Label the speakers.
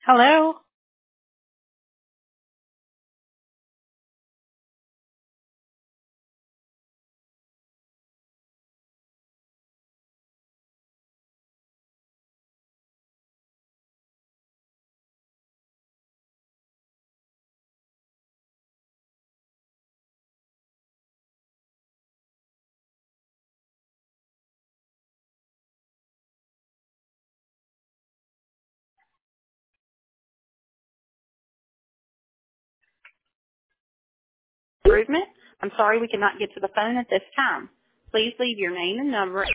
Speaker 1: Hello. Improvement. I'm sorry we cannot get to the phone at this time. Please leave your name and number